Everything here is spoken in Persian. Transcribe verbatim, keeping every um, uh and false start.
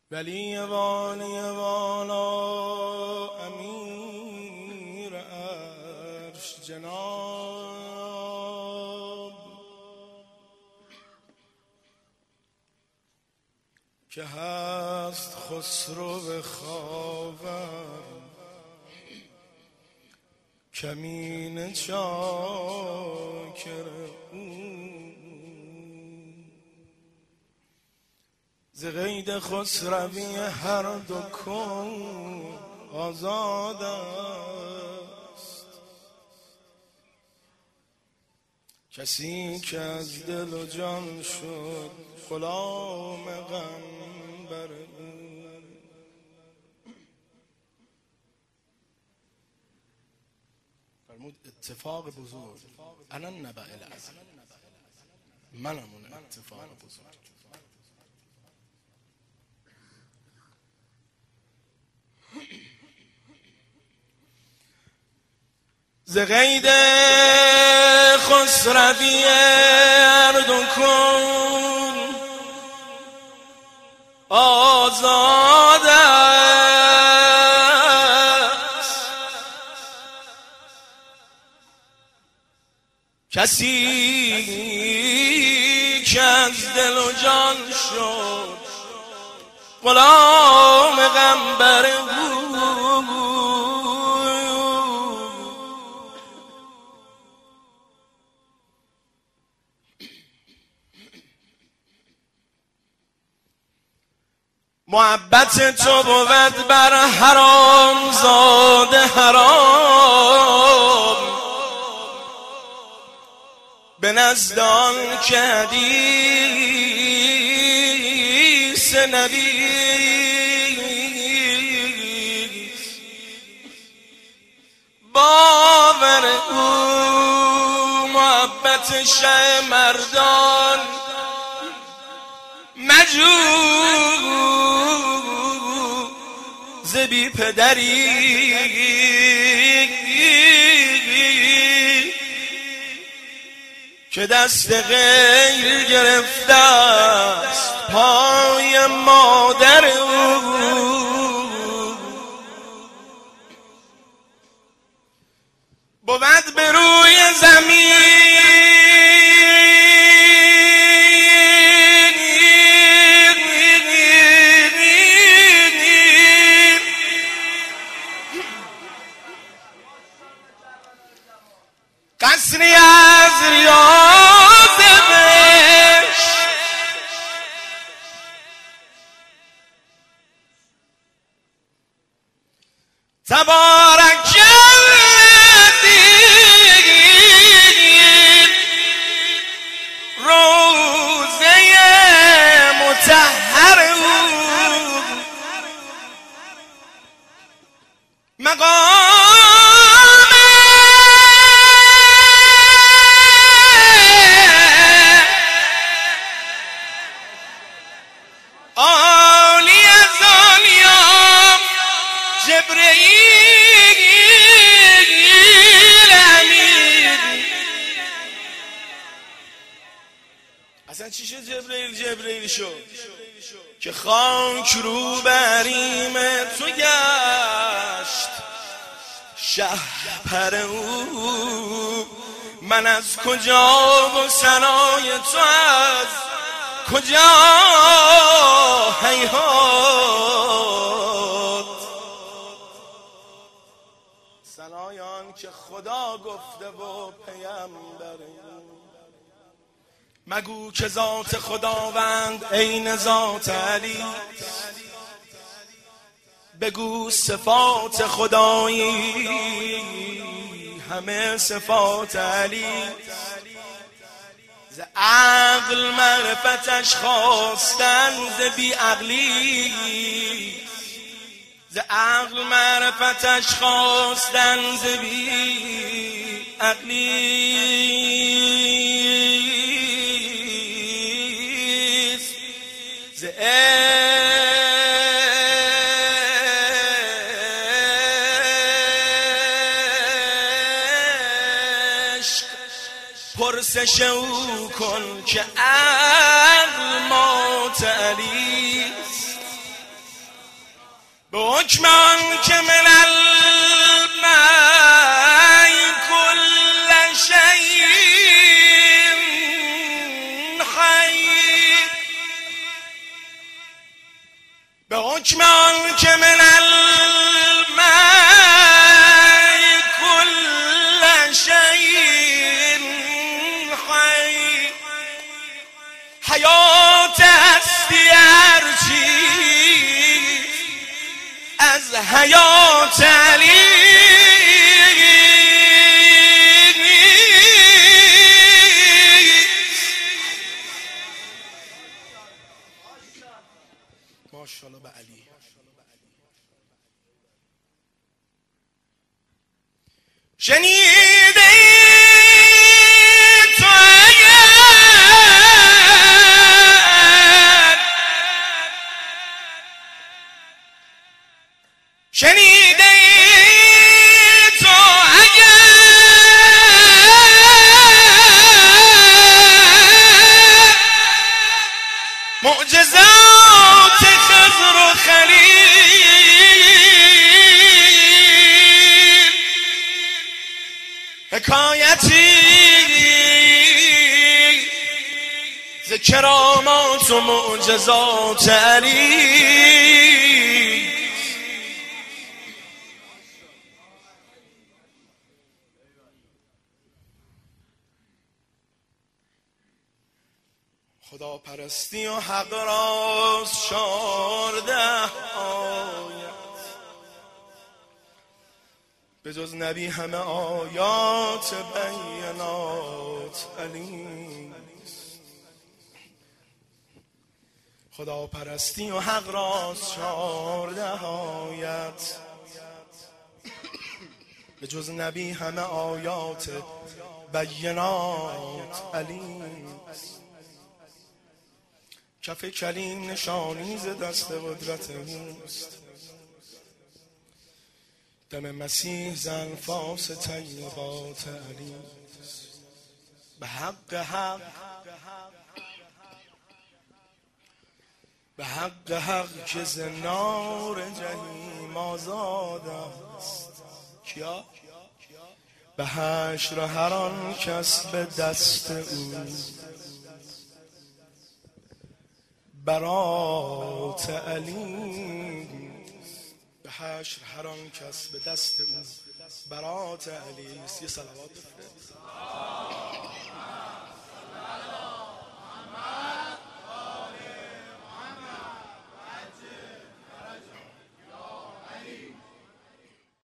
ولی والی والا امیر عرش جناب که هست خسرو خاور کمین چاکر او ز قید خسروی هر دو کون آزاد است. کسی که از دل و جان شد غلام غمبر او فرمود اتفاق بزرگ انا النبأ العظیم، منم اون اتفاق بزرگ. ز قید خسروی هر دو کون آزاد است. کسی که از دل و جان شد غلام غمبر او محبت تو بود بر حرام زاده حرام به نزد آن که حدیث نبیست. باور او محبت شه مردان مجو زبی پدری که دست غیر گرفته است پای مادر او. بود به روی زمین قصری از ریاض بهشت تبارک الذی روضه مطهر او مقام اصلا چی شد جبرئیل جبرئیل شد که خاک رو بریم تو گشت شهپر او. من از کجا و ثنای تو از کجا هیهات ثنای آن که خدا گفته و پیامبر مگو که ذات خداوند عین ذات علی بگو صفات خدایی همه صفات علی ز عقل معرفتش خواستن ز بی عقلی ز عقل معرفتش خواستن ز بی عقلی ز عشق پرسش او کن که عقل مات علیست. به حکم آن که من الماء کل شیء حی، به حکم آن که من الماء کل شیء حی، حیات هستی هرچی از حیات علی ماشاءالله به علی. شنیده تو اگر، شنیده تو اگر معجزات خضر و خلیل، حکایتی ز کرامات و معجزات علی. خدا پرستی و حق راست چارده آیت، به جز نبی همه آیات بینات علی. خدا پرستی و حق راست چارده آیت، به جز نبی همه آیات بینات علی. کف کلیم نشانی ز دست قدرت اوست، دم مسیح ز انفاس طیبات علی. به حق حق به حق حق که ز نار جهیم آزاد است. کیا؟ به حشر هر آن کس به دست او برات علی. به حشر هر آن کس به دست او برات علی. یه صلوات بفرست.